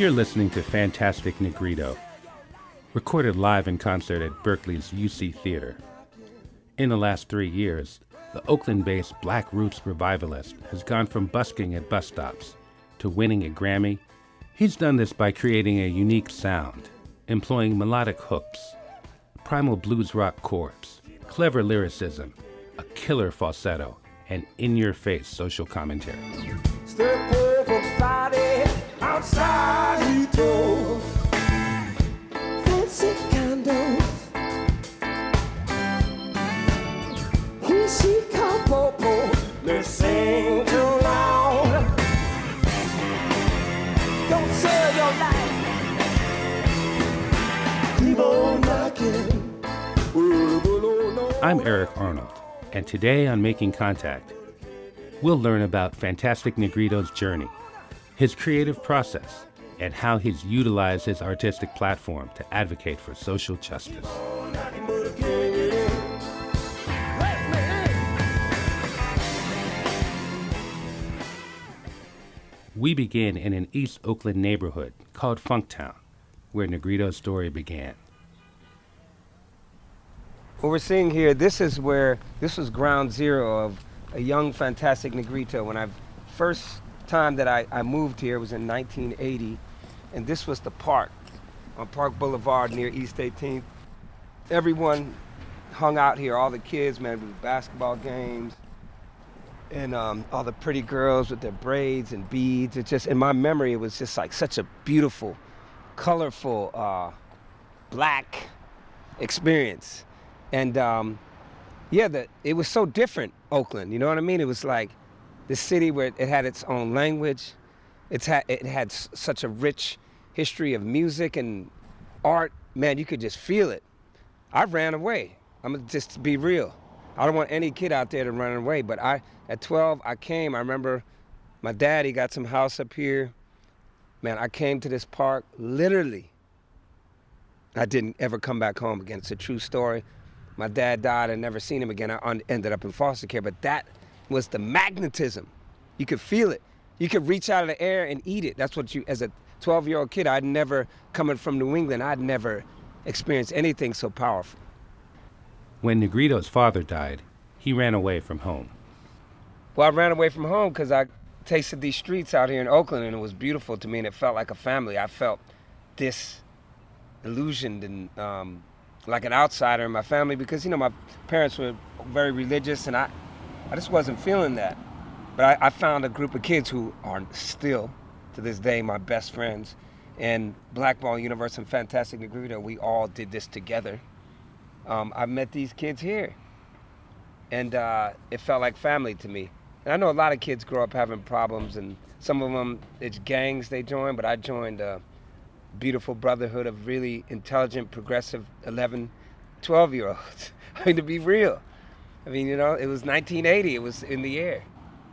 You're listening to Fantastic Negrito, recorded live in concert at Berkeley's UC Theater. In the last 3 years, the Oakland-based Black Roots revivalist has gone from busking at bus stops to winning a Grammy. He's done this by creating a unique sound, employing melodic hooks, primal blues rock chords, clever lyricism, a killer falsetto, and in-your-face social commentary. Step over body outside he drove. Fancy condos. He she called Popo. Let's sing too loud. Don't sell your life. Keep on knocking. I'm Eric Arnold, and today on Making Contact, we'll learn about Fantastic Negrito's journey, his creative process, and how he's utilized his artistic platform to advocate for social justice. We begin in an East Oakland neighborhood called Funktown, where Negrito's story began. What we're seeing here, this was ground zero of a young Fantastic Negrito. When first time that I moved here was in 1980, and this was the park on Park Boulevard near East 18th. Everyone hung out here, all the kids, man, with basketball games, and all the pretty girls with their braids and beads. It just, in my memory, it was just like such a beautiful, colorful, black experience. And it was so different, Oakland, you know what I mean? It was like the city where it had its own language. It had such a rich history of music and art. Man, you could just feel it. I ran away. I'm gonna just be real. I don't want any kid out there to run away, but at 12, I came. I remember my dad, he got some house up here. Man, I came to this park, literally. I didn't ever come back home again. It's a true story. My dad died, I never seen him again. I ended up in foster care, but that was the magnetism. You could feel it. You could reach out of the air and eat it. That's what as a 12-year-old kid, coming from New England, I'd never experienced anything so powerful. When Negrito's father died, he ran away from home. Well, I ran away from home because I tasted these streets out here in Oakland, and it was beautiful to me, and it felt like a family. I felt disillusioned and like an outsider in my family because, my parents were very religious, and I just wasn't feeling that. But I found a group of kids who are still, to this day, my best friends. And Blackball Universe and Fantastic Negrito, we all did this together. I met these kids here, and it felt like family to me. And I know a lot of kids grow up having problems, and some of them, it's gangs they join, but I joined a beautiful brotherhood of really intelligent, progressive 11, 12-year-olds. I mean, to be real. I mean, it was 1980. It was in the air.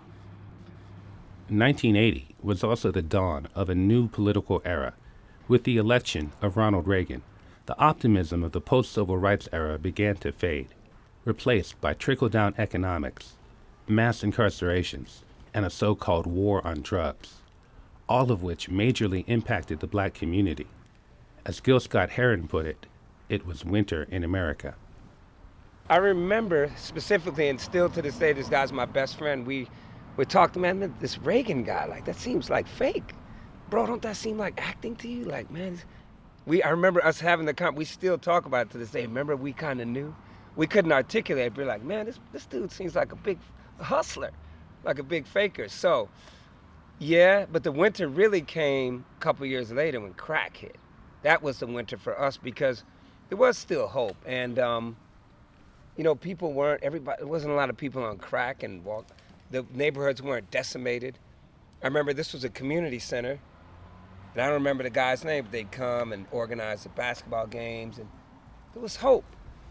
1980 was also the dawn of a new political era. With the election of Ronald Reagan, the optimism of the post-civil rights era began to fade, replaced by trickle-down economics, mass incarcerations, and a so-called war on drugs, all of which majorly impacted the black community. As Gil Scott-Heron put it, it was winter in America. I remember specifically, and still to this day, this guy's my best friend. We talked, man, this Reagan guy, like, that seems like fake. Bro, don't that seem like acting to you? Like, man, I remember us having we still talk about it to this day. Remember, we kind of knew. We couldn't articulate it, but we're like, man, this dude seems like a big hustler, like a big faker. So, yeah, but the winter really came a couple years later when crack hit. That was the winter for us because there was still hope. And, there wasn't a lot of people on crack and the neighborhoods weren't decimated. I remember this was a community center, and I don't remember the guy's name, but they'd come and organize the basketball games, and there was hope.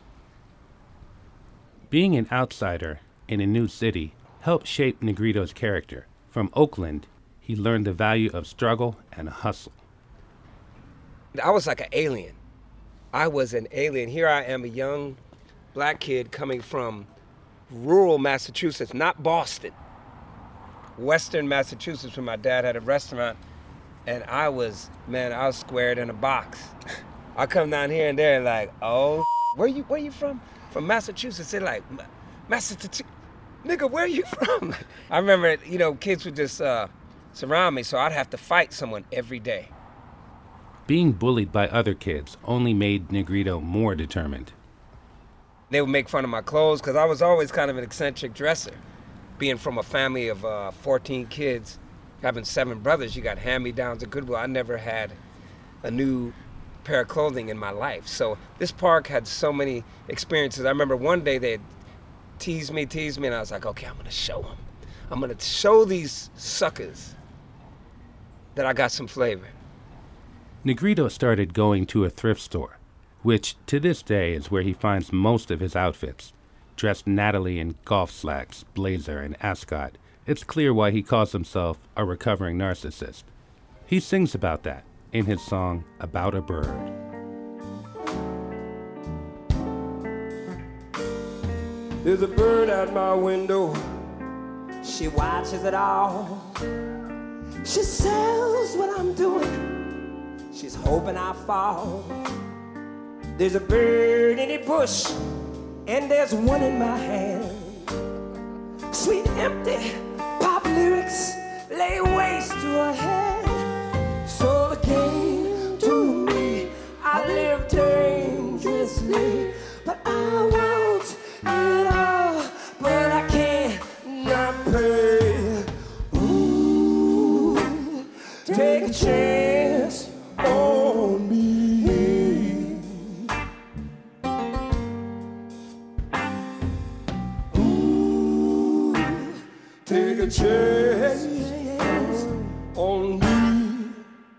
Being an outsider in a new city helped shape Negrito's character. From Oakland, he learned the value of struggle and hustle. I was like an alien. I was an alien. Here I am, a young black kid coming from rural Massachusetts, not Boston, Western Massachusetts, where my dad had a restaurant. And I was squared in a box. I come down here and they're like, oh, where you from? From Massachusetts. They're like, Massachusetts. Nigga, where you from? I remember, kids would just surround me, so I'd have to fight someone every day. Being bullied by other kids only made Negrito more determined. They would make fun of my clothes because I was always kind of an eccentric dresser. Being from a family of 14 kids, having 7 brothers, you got hand-me-downs at Goodwill. I never had a new pair of clothing in my life. So this park had so many experiences. I remember one day they'd tease me, and I was like, okay, I'm gonna show them. I'm gonna show these suckers that I got some flavor. Negrito started going to a thrift store, which to this day is where he finds most of his outfits. Dressed nattily in golf slacks, blazer, and ascot, it's clear why he calls himself a recovering narcissist. He sings about that in his song About a Bird. There's a bird at my window. She watches it all. She sells what I'm doing. She's hoping I fall. There's a bird in the bush, and there's one in my hand. Sweet empty pop lyrics lay waste to her head. So the game to me, I live dangerously, but I want it all, but I can't not pay. Ooh, take a chance on me. Ooh, take a chance on me.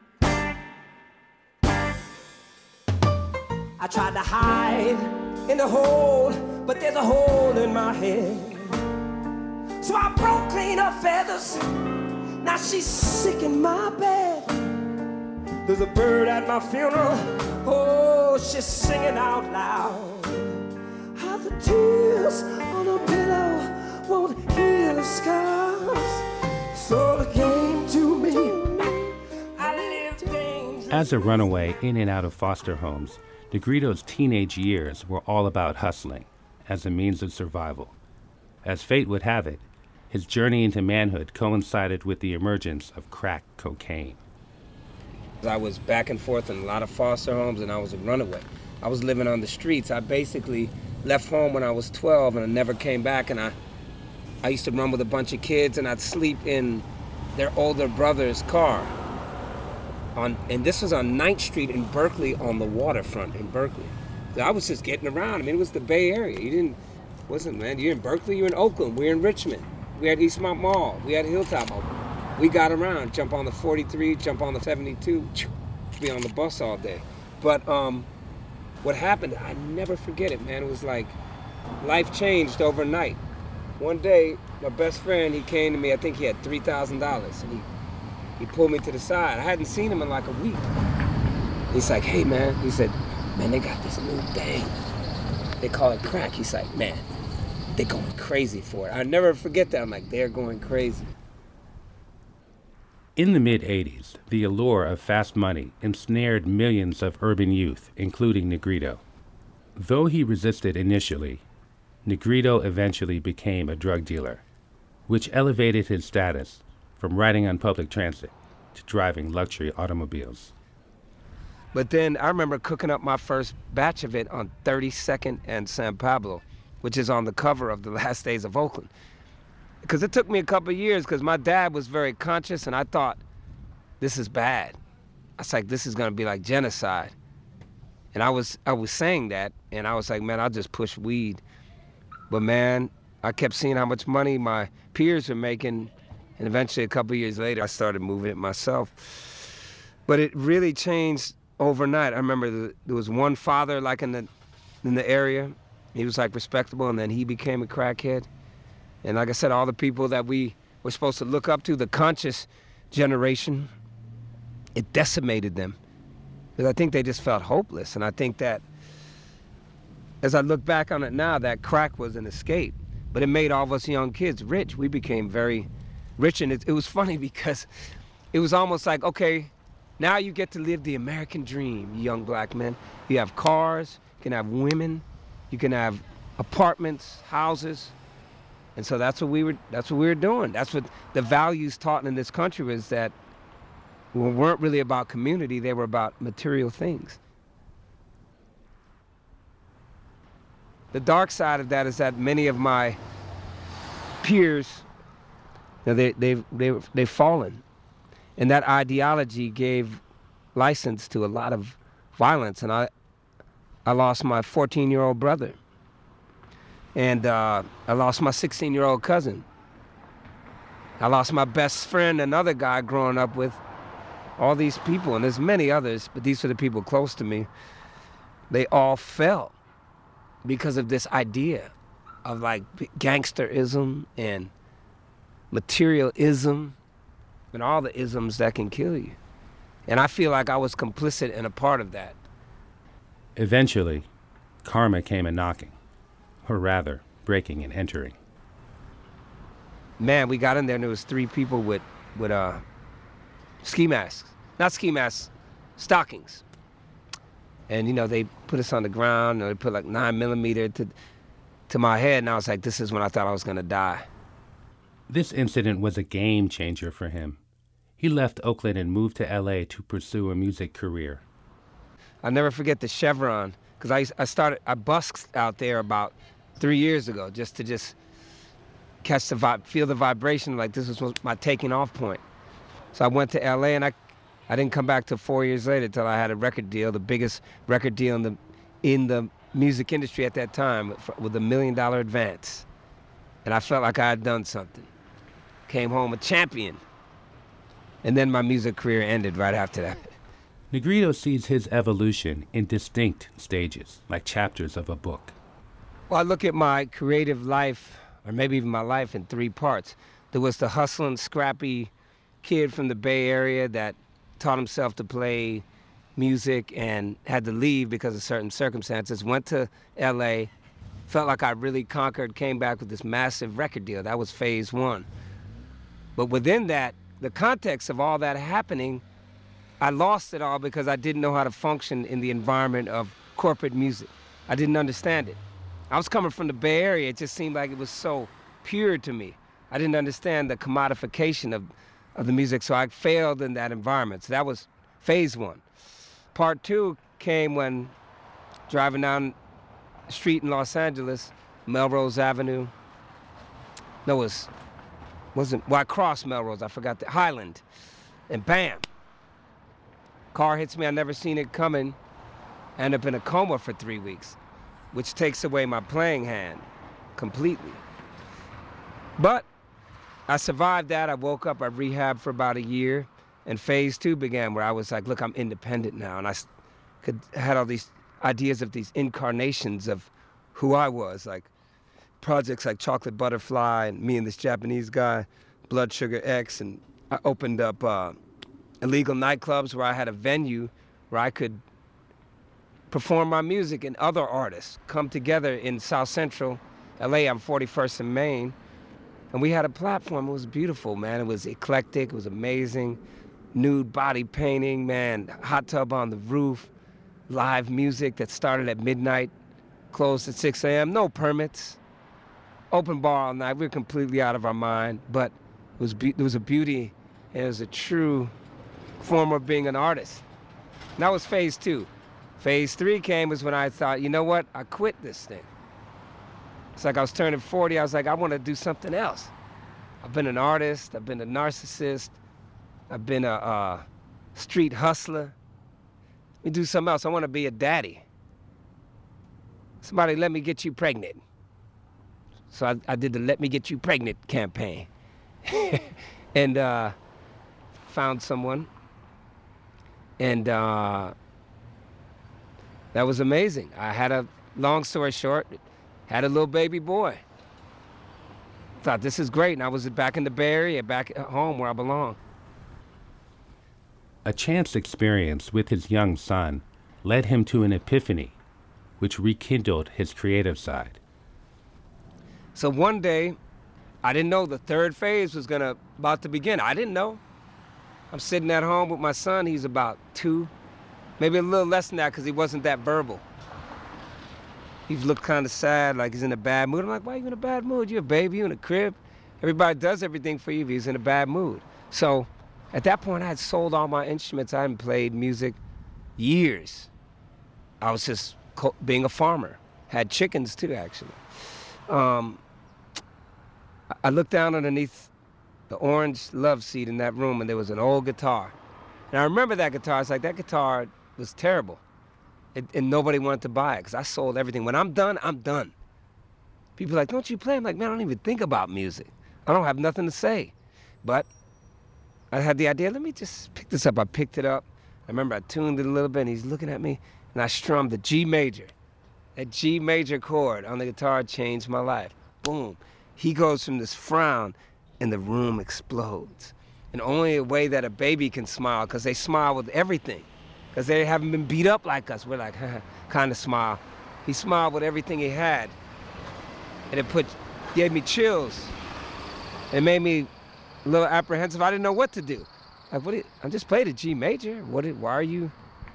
I tried to hide in the hole, but there's a hole in my head. So I broke clean her feathers. Now she's sick in my bed. There's a bird at my funeral. Oh, she's singing out loud. How the tears on a pillow won't heal the scars. So it came to me. I lived dangerous. As a runaway in and out of foster homes, Negrito's teenage years were all about hustling as a means of survival. As fate would have it, his journey into manhood coincided with the emergence of crack cocaine. I was back and forth in a lot of foster homes, and I was a runaway. I was living on the streets. I basically left home when I was 12, and I never came back, and I used to run with a bunch of kids, and I'd sleep in their older brother's car. And this was on 9th Street in Berkeley, on the waterfront in Berkeley. So I was just getting around. I mean, it was the Bay Area. You're in Berkeley, you're in Oakland, we're in Richmond. We had Eastmont Mall, we had Hilltop Mall. We got around, jump on the 43, jump on the 72, be on the bus all day. But what happened, I never forget it, man. It was like life changed overnight. One day, my best friend, he came to me, I think he had $3,000, and he pulled me to the side. I hadn't seen him in like a week. He's like, hey man, he said, man, they got this new thing. They call it crack. He's like, man, they're going crazy for it. I'll never forget that. I'm like, they're going crazy. In the mid-'80s, the allure of fast money ensnared millions of urban youth, including Negrito. Though he resisted initially, Negrito eventually became a drug dealer, which elevated his status from riding on public transit to driving luxury automobiles. But then I remember cooking up my first batch of it on 32nd and San Pablo, which is on the cover of The Last Days of Oakland. Because it took me a couple of years, because my dad was very conscious, and I thought, this is bad. I was like, this is gonna be like genocide. And I was saying that, and I was like, man, I'll just push weed. But man, I kept seeing how much money my peers were making, and eventually a couple of years later, I started moving it myself. But it really changed overnight. I remember there was one father like in the area. He was like respectable, and then he became a crackhead. And like I said, all the people that we were supposed to look up to, the conscious generation, it decimated them. Because I think they just felt hopeless. And I think that, as I look back on it now, that crack was an escape. But it made all of us young kids rich. We became very rich. And it was funny because it was almost like, okay, Now you get to live the American dream, you young black men. You have cars, you can have women, you can have apartments, houses. And so that's what we were doing. That's what the values taught in this country was that weren't really about community, they were about material things. The dark side of that is that many of my peers, they've fallen. And that ideology gave license to a lot of violence. And I lost my 14-year-old brother. And I lost my 16-year-old cousin. I lost my best friend, another guy growing up with. All these people, and there's many others, but these are the people close to me. They all fell because of this idea of like gangsterism and materialism and all the isms that can kill you. And I feel like I was complicit and a part of that. Eventually, karma came a-knocking, or rather, breaking and entering. Man, we got in there and there was 3 people with ski masks. Not ski masks, stockings. And, you know, they put us on the ground, and they put like 9mm to my head, and I was like, this is when I thought I was gonna die. This incident was a game changer for him. He left Oakland and moved to LA to pursue a music career. I'll never forget the Chevron, because I busked out there about 3 years ago just to catch feel the vibration, like this was my taking off point. So I went to LA, and I didn't come back till 4 years later till I had a record deal, the biggest record deal in the music industry at that time, with $1 million advance. And I felt like I had done something. Came home a champion. And then my music career ended right after that. Negrito sees his evolution in distinct stages, like chapters of a book. Well, I look at my creative life, or maybe even my life, in 3 parts. There was the hustling, scrappy kid from the Bay Area that taught himself to play music and had to leave because of certain circumstances, went to LA, felt like I really conquered, came back with this massive record deal. That was phase 1. But within that, the context of all that happening, I lost it all because I didn't know how to function in the environment of corporate music. I didn't understand it. I was coming from the Bay Area. It just seemed like it was so pure to me. I didn't understand the commodification of the music, so I failed in that environment. So that was phase 1. Part 2 came when driving down the street in Los Angeles, Melrose Avenue. No, I crossed Melrose, I forgot Highland, and bam, car hits me. I never seen it coming. I end up in a coma for 3 weeks, which takes away my playing hand completely. But I survived that. I woke up, I rehabbed for about a year, and phase 2 began, where I was like, look, I'm independent now, and I had all these ideas of these incarnations of who I was, like projects like Chocolate Butterfly and me and this Japanese guy, Blood Sugar X, and I opened up illegal nightclubs where I had a venue where I could perform my music, and other artists come together in South Central LA. I'm 41st and Main, and we had a platform. It was beautiful, man. It was eclectic. It was amazing. Nude body painting, man. Hot tub on the roof. Live music that started at midnight, closed at 6 a.m. No permits. Open bar all night. We were completely out of our mind, but there was a beauty, and it was a true form of being an artist. And that was phase 2. Phase 3 came was when I thought, you know what? I quit this thing. It's like I was turning 40. I was like, I want to do something else. I've been an artist. I've been a narcissist. I've been a street hustler. Let me do something else. I want to be a daddy. Somebody let me get you pregnant. So I did the Let Me Get You Pregnant campaign. And found someone. And that was amazing. I had long story short, had a little baby boy. Thought, this is great. And I was back in the Bay Area, back at home where I belong. A chance experience with his young son led him to an epiphany, which rekindled his creative side. So one day, I didn't know the 3rd phase was about to begin. I didn't know. I'm sitting at home with my son. He's about 2, maybe a little less than that because he wasn't that verbal. He looked kind of sad, like he's in a bad mood. I'm like, why are you in a bad mood? You're a baby, you in a crib. Everybody does everything for you if he's in a bad mood. So at that point, I had sold all my instruments. I hadn't played music years. I was just being a farmer. Had chickens too, actually. I looked down underneath the orange love seat in that room, and there was an old guitar. And I remember that guitar. It's like, that guitar was terrible. And nobody wanted to buy it because I sold everything. When I'm done, I'm done. People are like, don't you play? I'm like, man, I don't even think about music. I don't have nothing to say. But I had the idea, let me just pick this up. I picked it up. I remember I tuned it a little bit, and he's looking at me, and I strummed the G major. That G major chord on the guitar changed my life. Boom. He goes from this frown, and the room explodes. And only a way that a baby can smile, because they smile with everything. Because they haven't been beat up like us. We're like, kind of smile. He smiled with everything he had. And it gave me chills. It made me a little apprehensive. I didn't know what to do. Like, I just played a G major. Why are you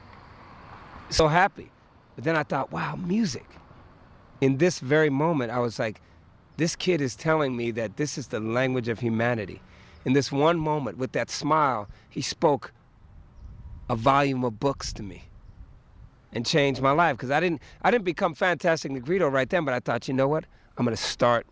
so happy? But then I thought, wow, music. In this very moment, I was like, this kid is telling me that this is the language of humanity. In this one moment, with that smile, he spoke a volume of books to me and changed my life. Because I didn't become Fantastic Negrito right then, but I thought, you know what? I'm going to start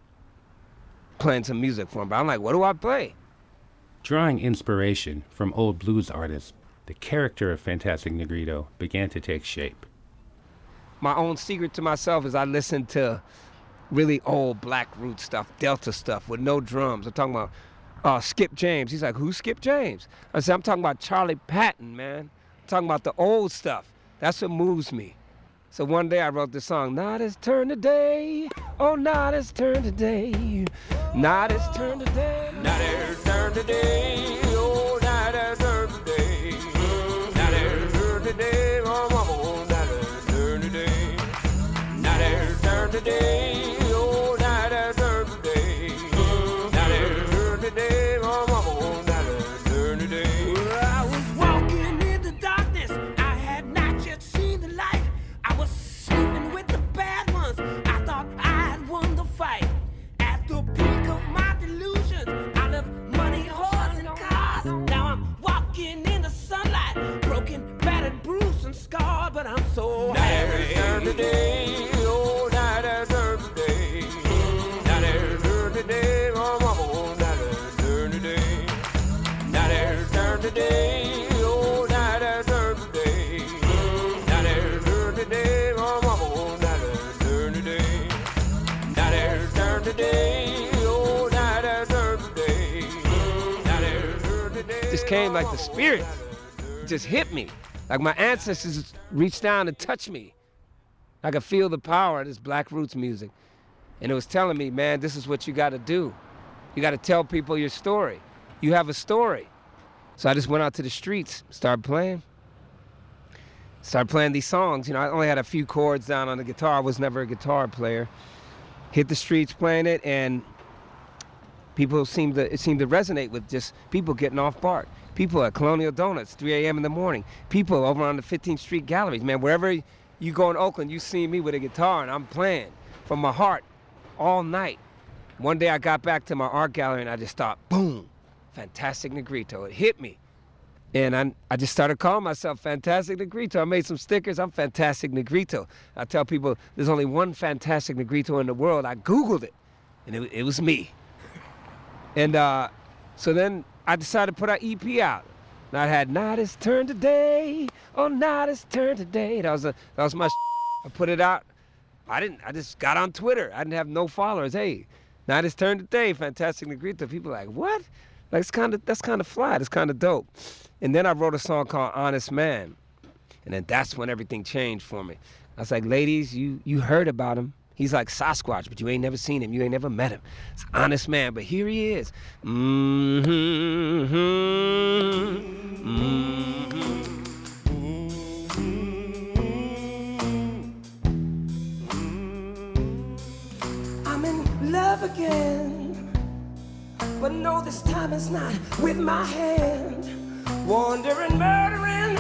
playing some music for him. But I'm like, what do I play? Drawing inspiration from old blues artists, the character of Fantastic Negrito began to take shape. My own secret to myself is I listen to really old Black Root stuff, Delta stuff with no drums. I'm talking about Skip James. He's like, who's Skip James? I said, I'm talking about Charlie Patton, man. I'm talking about the old stuff. That's what moves me. So one day I wrote this song, Night is turn today, oh, night is turn today, night is turn today. Night is turn today, oh, night is turn today, night is turn today, oh, mama, night is turn today, night is turn today, oh, night is turn today, night is turn today, oh, mama, night is turn today. Well, I was walking in the darkness, I had not yet seen the light. I was sleeping with the bad ones. I thought I had won the fight. At the peak of my delusions, I left money, whores, and cars. Now I'm walking in the sunlight, broken, battered, bruised, and scarred, but I'm so happy. Night is turn today, oh, night is turn today, night is turn today, oh, mama, night is turn today, night is turn today, oh, night is turn today, night is turn today, oh, mama, night is turn today, night is turn today, oh, night is turn today, night is turn today. It just came like the spirit. It just hit me. Like my ancestors reached down and touched me. I could feel the power of this Black Roots music. And it was telling me, man, this is what you got to do. You got to tell people your story. You have a story. So I just went out to the streets, started playing these songs. You know, I only had a few chords down on the guitar. I was never a guitar player. Hit the streets playing it, and it seemed to resonate with just people getting off BART. People at Colonial Donuts, 3 a.m. in the morning. People over on the 15th Street galleries. Man, wherever you go in Oakland, you see me with a guitar, and I'm playing from my heart all night. One day I got back to my art gallery, and I just thought, boom, Fantastic Negrito. It hit me. And I just started calling myself Fantastic Negrito. I made some stickers. I'm Fantastic Negrito. I tell people there's only one Fantastic Negrito in the world. I Googled it, and it was me. And so then I decided to put an EP out. And I had Night is Turn Today, oh, night is turn today. That was my I put it out. I just got on Twitter. I didn't have no followers. Hey, Night is Turn Today, Fantastic Negrito. People are like, what? Like, that's kind of fly. That's kind of dope. And then I wrote a song called Honest Man. And then that's when everything changed for me. I was like, ladies, you heard about him. He's like Sasquatch, but you ain't never seen him. You ain't never met him. It's an honest man, but here he is. Mm-hmm, mm-hmm. I'm in love again. But no, this time it's not with my hand. Wandering, murdering.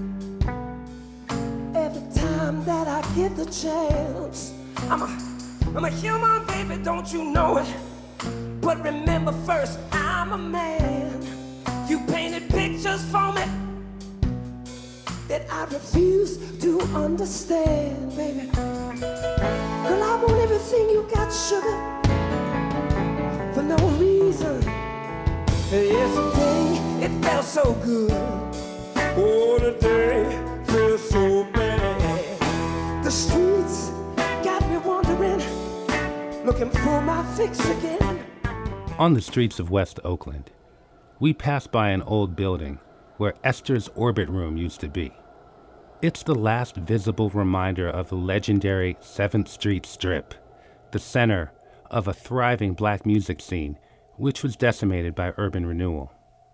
Every time that I get the chance. I'm a human, baby, don't you know it? But remember first, I'm a man. You painted pictures for me that I refuse to understand, baby. Girl, I want everything you got, sugar, for no reason. Yesterday, it felt so good. Oh, today feels so bad. The streets got me wandering, looking for my fix again. On the streets of West Oakland, we pass by an old building where Esther's Orbit Room used to be. It's the last visible reminder of the legendary 7th Street Strip, the center of a thriving black music scene which was decimated by urban renewal.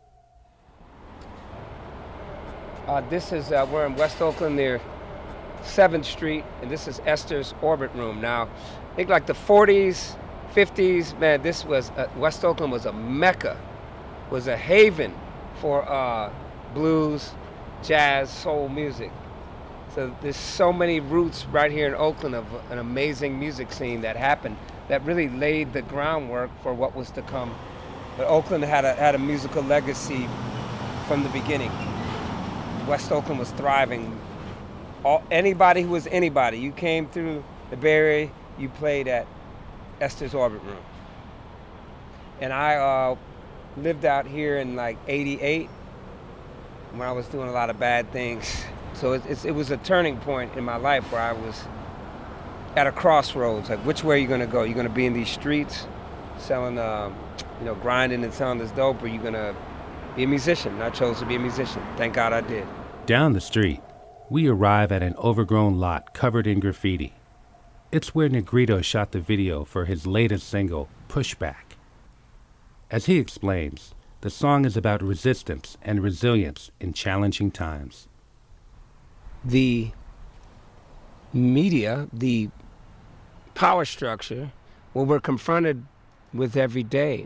This is, we're in West Oakland near 7th Street, and this is Esther's Orbit Room. Now, I think like the 40s, 50s, man, this was, West Oakland was a mecca, was a haven for blues, jazz, soul music. So there's so many roots right here in Oakland of an amazing music scene that happened that really laid the groundwork for what was to come. But Oakland had a musical legacy from the beginning. West Oakland was thriving. Anybody who was anybody, you came through the Bay Area, you played at Esther's Orbit Room. And I lived out here in like '88 when I was doing a lot of bad things. So it was a turning point in my life where I was at a crossroads. Like, which way are you going to go? You're going to be in these streets selling, grinding and selling this dope, or you're going to be a musician? And I chose to be a musician. Thank God I did. Down the street, we arrive at an overgrown lot covered in graffiti. It's where Negrito shot the video for his latest single, Pushback. As he explains, the song is about resistance and resilience in challenging times. The media, the power structure, what we're confronted with every day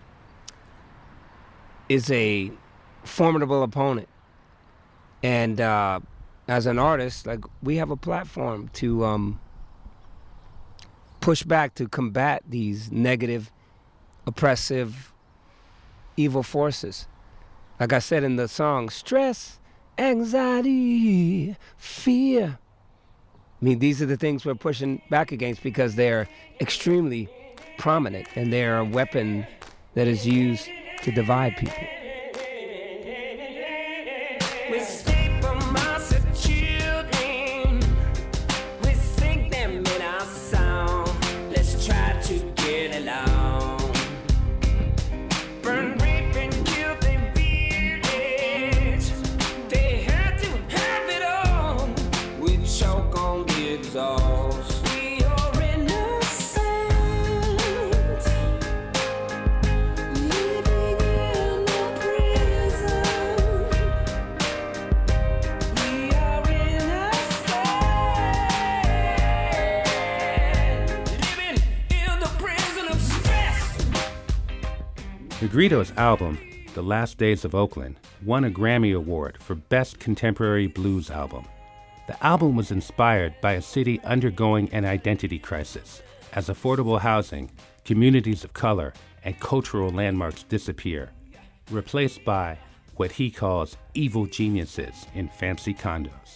is a formidable opponent. And as an artist, like, we have a platform to push back, to combat these negative, oppressive, evil forces. Like I said in the song, stress, anxiety, fear. I mean, these are the things we're pushing back against because they're extremely prominent and they're a weapon that is used to divide people. Negrito's album, The Last Days of Oakland, won a Grammy Award for Best Contemporary Blues Album. The album was inspired by a city undergoing an identity crisis, as affordable housing, communities of color, and cultural landmarks disappear, replaced by what he calls evil geniuses in fancy condos.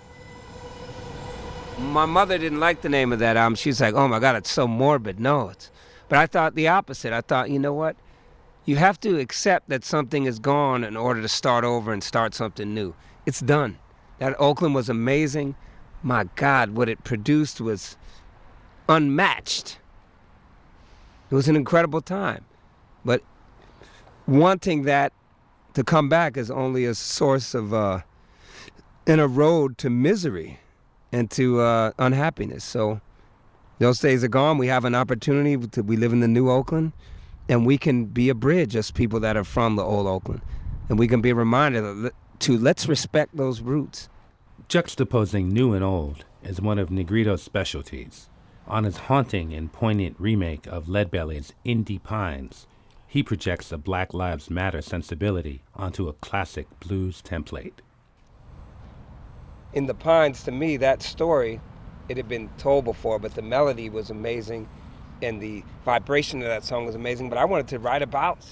My mother didn't like the name of that album. She's like, oh my God, it's so morbid. No, but I thought the opposite. I thought, you know what? You have to accept that something is gone in order to start over and start something new. It's done. That Oakland was amazing. My God, what it produced was unmatched. It was an incredible time. But wanting that to come back is only a source of, and a road to misery and to unhappiness. So those days are gone. We have an opportunity. We live in the new Oakland. And we can be a bridge as people that are from the old Oakland. And we can be a reminder to let's respect those roots. Juxtaposing new and old is one of Negrito's specialties. On his haunting and poignant remake of Leadbelly's Indy Pines, he projects a Black Lives Matter sensibility onto a classic blues template. In the Pines, to me, that story, it had been told before, but the melody was amazing and the vibration of that song was amazing, but I wanted to write about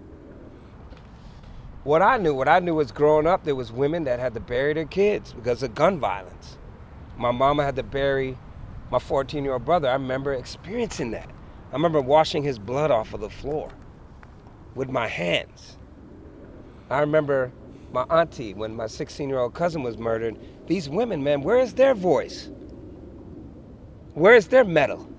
what I knew was growing up, there was women that had to bury their kids because of gun violence. My mama had to bury my 14-year-old brother. I remember experiencing that. I remember washing his blood off of the floor with my hands. I remember my auntie, when my 16-year-old cousin was murdered, these women, man, where is their voice? Where is their metal?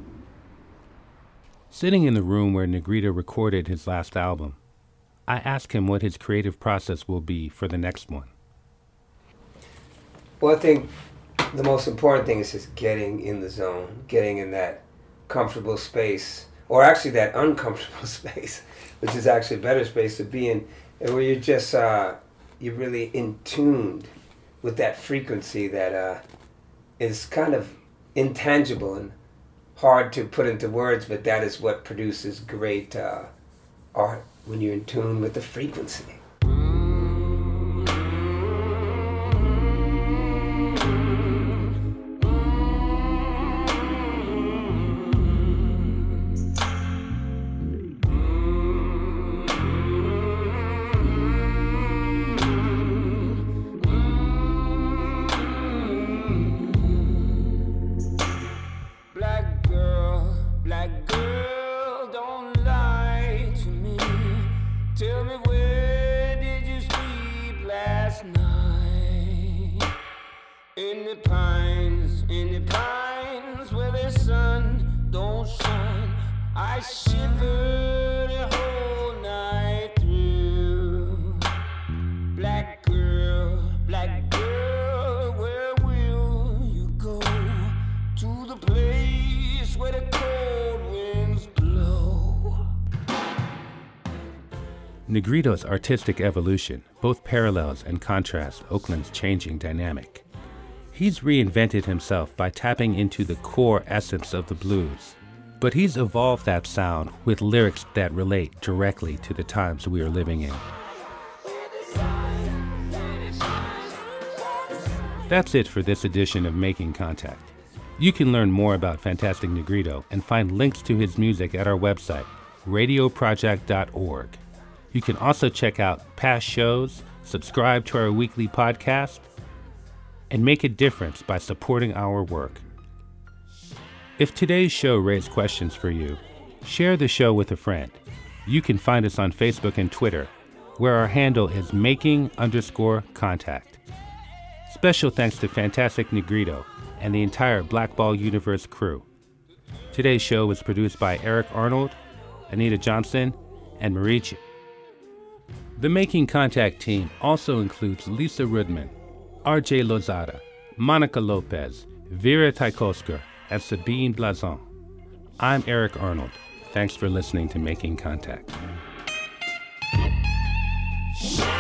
Sitting in the room where Negrito recorded his last album, I ask him what his creative process will be for the next one. Well, I think the most important thing is just getting in the zone, getting in that comfortable space, or actually that uncomfortable space, which is actually a better space to be in, where you're just, you're really in tuned with that frequency that is kind of intangible and hard to put into words, but that is what produces great art, when you're in tune with the frequency. Black girl, don't lie to me. Tell me, where did you sleep last night? In the pines where the sun don't shine. I shivered the whole night through. Black girl, where will you go? To the place where the cold winds blow. Negrito's artistic evolution both parallels and contrasts Oakland's changing dynamic. He's reinvented himself by tapping into the core essence of the blues, but he's evolved that sound with lyrics that relate directly to the times we are living in. That's it for this edition of Making Contact. You can learn more about Fantastic Negrito and find links to his music at our website, radioproject.org. You can also check out past shows, subscribe to our weekly podcast, and make a difference by supporting our work. If today's show raised questions for you, share the show with a friend. You can find us on Facebook and Twitter, where our handle is making_contact. Special thanks to Fantastic Negrito and the entire Blackball Universe crew. Today's show was produced by Eric Arnold, Anita Johnson, and Marici. The Making Contact team also includes Lisa Rudman, RJ Lozada, Monica Lopez, Vera Tykowska, and Sabine Blazon. I'm Eric Arnold. Thanks for listening to Making Contact.